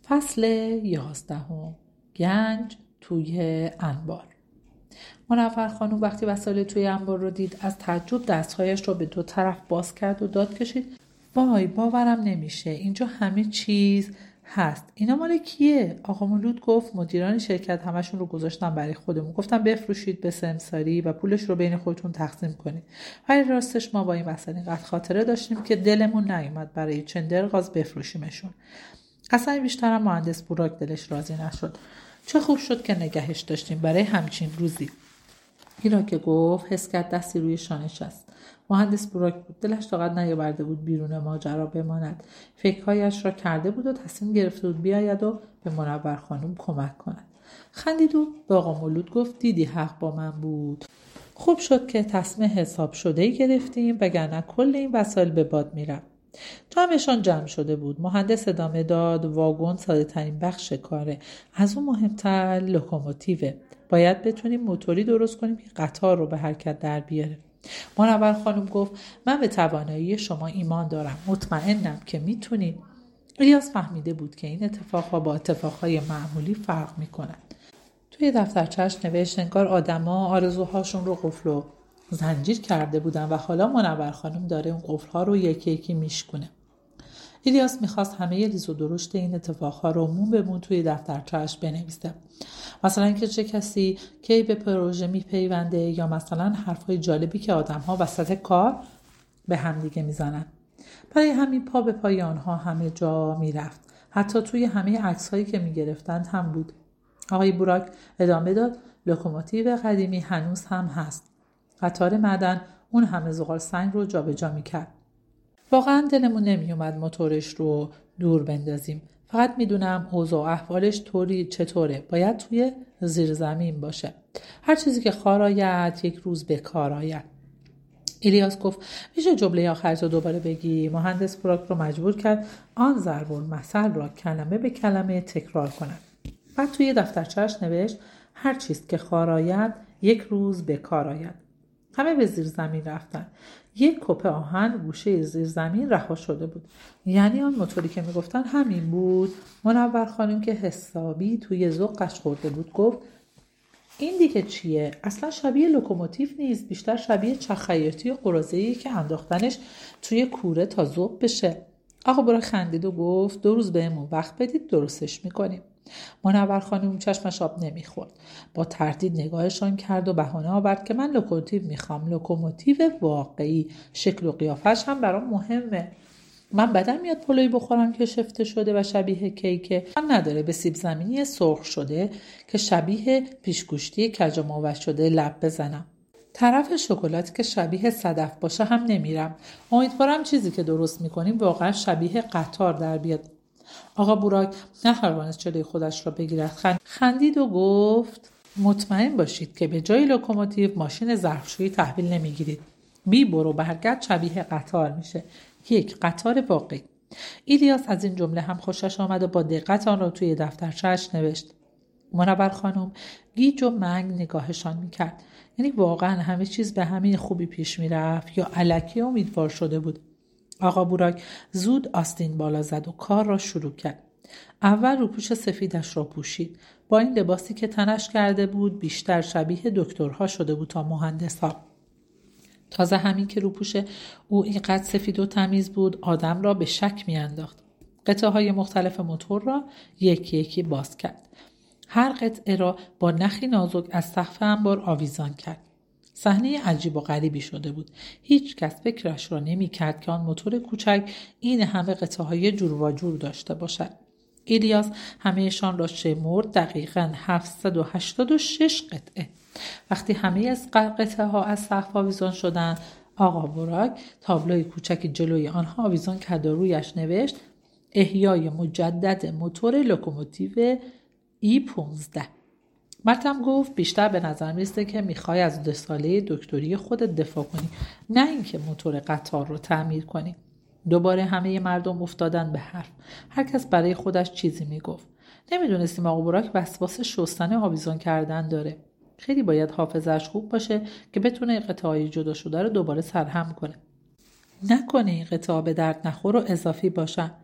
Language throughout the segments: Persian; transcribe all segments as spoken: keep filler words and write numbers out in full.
فصل یازدهم. گنج توی انبار. منور خانم وقتی وسایل توی انبار رو دید از تعجب دستهایش رو به دو طرف باز کرد و داد کشید: وای، باورم نمیشه، اینجا همه چیز هست. اینا مال کیه؟ آقا مولود گفت مدیران شرکت همشون رو گذاشتن برای خودمون. گفتم بفروشید به سمساری و پولش رو بین خودتون تقسیم کنید. ولی راستش ما با این وسایل اینقدر خاطره داشتیم که دلمون نیومد برای چندرغاز بفروشیمشون. اصلا بیشتر هم مهندس بوراک دلش راضی نشد. چه خوب شد که نگهش داشتیم برای همچین روزی. اینا که گفت حس کرد دستی روی شانش است. مهندس بوراک بود. دلش طاقت نیاورده بود بیرون ماجرا بماند. فکرهایش را کرده بود و تصمیم گرفته بود بیاید و به منور خانم کمک کند. خندید و به آقا مولود گفت دیدی حق با من بود. خوب شد که تصمیم حساب شده‌ای گرفتیم وگرنه کل این وسایل به باد میرفت. جمعشان جمع شده بود. مهندس ادامه داد: واگن ساده ترین بخش کاره. از اون مهمتر لوکوموتیوه. باید بتونیم موتوری درست کنیم که قطار رو به حرکت در بیاره. منور خانم گفت من به توانایی شما ایمان دارم. مطمئنم که میتونیم. الیاس فهمیده بود که این اتفاقها با اتفاقهای معمولی فرق میکنن. توی دفترچه‌اش نوشت انگار آدما آرزوهاشون رو قفل و زنجیر کرده بودن و حالا منور خانم داره اون قفل‌ها رو یکی یکی میشکونه. الیاس میخواست همه ریز و درشت این اتفاقها رو مون به مون توی دفترچه‌اش بنویسه. مثلا که چه کسی کی به پروژه میپیونده، یا مثلا حرفای جالبی که آدم‌ها وسط کار به هم دیگه میزنن. برای همین پا به پای آنها همه جا میرفت. حتی توی همه عکس‌هایی که میگرفتند هم بود. آقای بوراک ادامه داد: لوکوموتیو قدیمی هنوز هم هست. قطار معدن اون همه زغال سنگ رو جابجا میکرد. واقعا دلمون نمیومد موتورش رو دور بندازیم. فقط میدونم اوضاع و احوالش طوری چطوره. باید توی زیر زمین باشه. هر چیزی که خار آید یک روز به کار آید. الیاس گفت میشه جمله آخرت رو دوباره بگی؟ مهندس بوراک رو مجبور کرد آن ضرب المثل را کلمه به کلمه تکرار کند. بعد توی دفترچه‌اش نوشت: هر چیز که خار آید یک روز به کار آید. همه به زیر زمین رفتن. یک کپه آهن گوشه زیر زمین رها شده بود. یعنی آن موتوری که میگفتن همین بود. منور خانم که حسابی توی ذوقش خورده بود گفت: این دیگه چیه؟ اصلا شبیه لوکوموتیو نیست، بیشتر شبیه چرخ خیاطی و قراضه‌ای که انداختنش توی کوره تا ذوب بشه. آقا برا خندید و گفت: دو روز بهمون وقت بدید درستش میکنیم. منور خانم چشمش آب نمیخورد. با تردید نگاهشان کرد و بهانه آورد که من لوکوموتیو میخوام. لوکوموتیو واقعی. شکل و قیافش هم برام مهمه. من بدم میاد پلویی بخورم که شفته شده و شبیه کیک. من نداره به سیب زمینی سرخ شده که شبیه پیشگوشتی کج و موش شده لب بزنم. طرف شکلات که شبیه صدف باشه هم نمیرم. امیدوارم چیزی که درست میکنیم واقعا شبیه قطار در بیاد. آقا بوراک نتوانست جلوی خودش را بگیرد. خندید و گفت: مطمئن باشید که به جای لوکوموتیو ماشین ظرفشویی تحویل نمیگیرید. بی برو برگرد شبیه قطار میشه. یک قطار واقعی. الیاس از این جمله هم خوشش آمد و با دقت آن را توی دفترچه‌اش نوشت. منور خانم گیج و منگ نگاهشان میکرد. یعنی واقعا همه چیز به همین خوبی پیش میرفت یا الکی امیدوار شده بود؟ آقا بوراک زود آستین بالا زد و کار را شروع کرد. اول روپوش سفیدش را پوشید. با این لباسی که تنش کرده بود بیشتر شبیه دکترها شده بود تا مهندس‌ها. تازه همین که روپوش او اینقدر سفید و تمیز بود آدم را به شک میانداخت. قطعه های مختلف موتور را یکی یکی باز کرد. هر قطعه را با نخی نازک از سقف انبار آویزان کرد. صحنه عجیب و غریبی شده بود. هیچ کس فکرش را نمی کرد که آن موتور کوچک این همه قطعه های جور و جور داشته باشد. الیاس همهشان را شمرد. دقیقاً هفتصد و هشتاد و شش قطعه. وقتی همه از قطعه ها از سقف آویزان شدند، آقا بوراک تابلوی کوچکی جلوی آنها آویزان کرد و رویش نوشت: احیای مجدد موتور لوکوموتیو ای پانزده. مرتم گفت: بیشتر به نظر میسته که میخوای از دو ساله دکتری خودت دفاع کنی، نه اینکه موتور قطار رو تعمیر کنی. دوباره همه مردم افتادن به حرف. هر کس برای خودش چیزی میگفت. نمیدونستیم آقا بوراک وسواس شستن آویزان کردن داره. خیلی باید حافظش خوب باشه که بتونه قطعه‌های جدا شده رو دوباره سرهم کنه. نکنه این قطعه به درد نخور و اضافی باشن.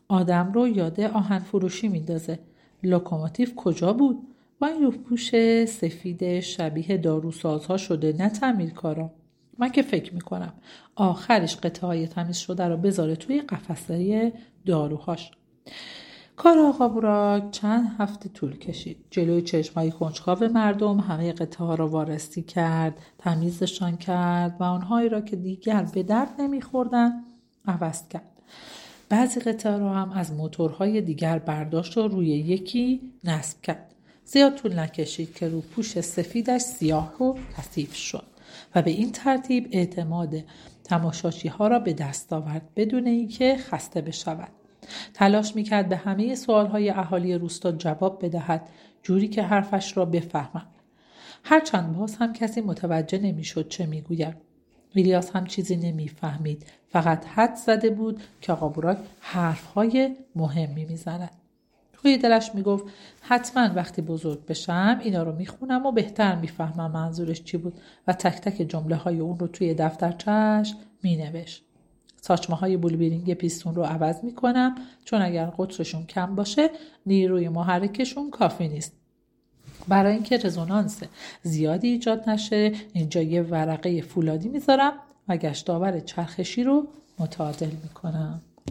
آدم رو یاد آهن فروشی میندازه. لوکوموتیو کجا بود؟ با این روپوش سفید شبیه داروسازها شده، نه تعمیرکارا. من که فکر میکنم آخرش قطعه های تمیز شده رو بذاره توی قفسه داروهاش. کار آقا بوراک چند هفته طول کشید. جلوی چشمای کنجکاو مردم همه قطعه ها را وارسی کرد، تمیزشان کرد و آنهایی را که دیگر به درد نمیخوردن عوض کرد. بعضی قطعه را هم از موتورهای دیگر برداشت و روی یکی نصب کرد. زیاد طول نکشید که روپوش سفیدش سیاه و کثیف شد و به این ترتیب اعتماد تماشاچی ها را به دست آورد بدون اینکه خسته بشود. تلاش میکرد به همه سوالهای اهالی روستا جواب بدهد، جوری که حرفش را بفهمند. هرچند باز هم کسی متوجه نمیشد چه میگوید. ایلیاس هم چیزی نمیفهمید، فقط حد زده بود که آقا بوراک حرفهای مهمی میزند. توی دلش میگفت حتما وقتی بزرگ بشم اینا رو میخونم و بهتر میفهمم منظورش چی بود و تک تک جمله های اون رو توی دفترچه‌اش مینوشت. ساچمه های بولبیرینگ پیستون رو عوض میکنم، چون اگر قطرشون کم باشه نیروی محرکشون کافی نیست. برای اینکه رزونانس زیادی ایجاد نشه اینجا یه ورقه فولادی میذارم و گشتاور چرخشی رو متعادل میکنم.